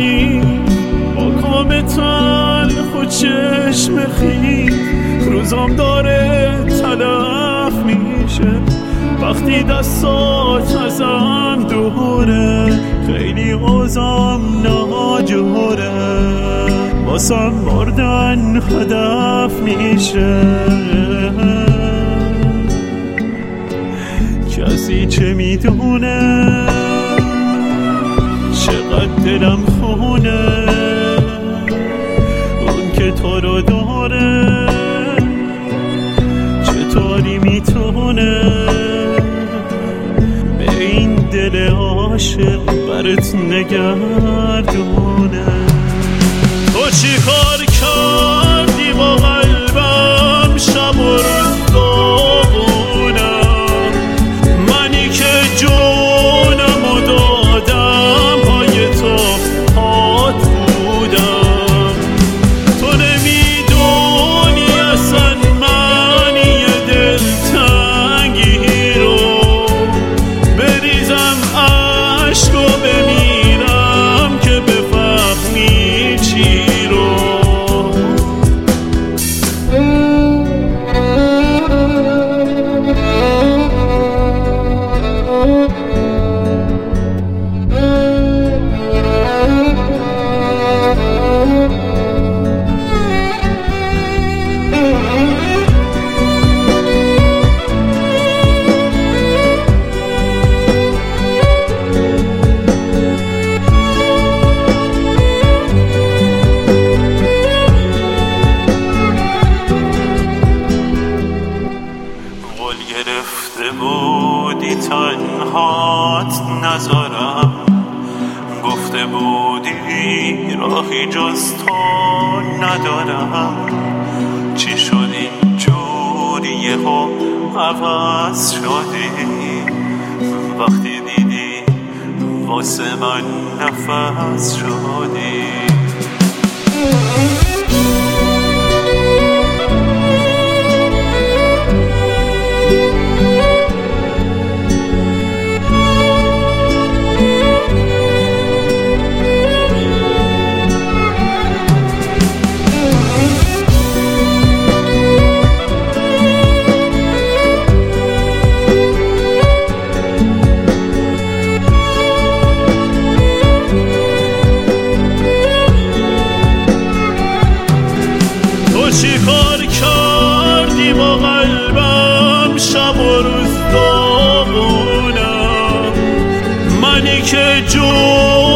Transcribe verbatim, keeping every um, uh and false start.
منی با کام تلخ و چشم خیز، روزام داره تلف میشه وقتی دستات ازم دوره، خیلی اوزام ناجوره واسم مردن هدف میشه. کسی چه میدونه چقدر دلم خونه، اون که تو رو داره چطوری میتونه به این دل عاشق برات نگردونه. تو چی کار کردی با قلبم شب و روز داغونم، منی که جونم و دادم پای تو پات بودم. تو نمیدونی اصلا من یه دلتنگی رو بریزم عشق و بمیرم که بفهمی چی رو. گرفته بودی تنهات نذارم، گفته بودی راهی جز تو ندارم. چی شد اینجوری یهو عوض شدی وقتی دیدی واسه من نفس شدی؟ چی کار کردی با قلبم شب و روز داغونم، منی که جون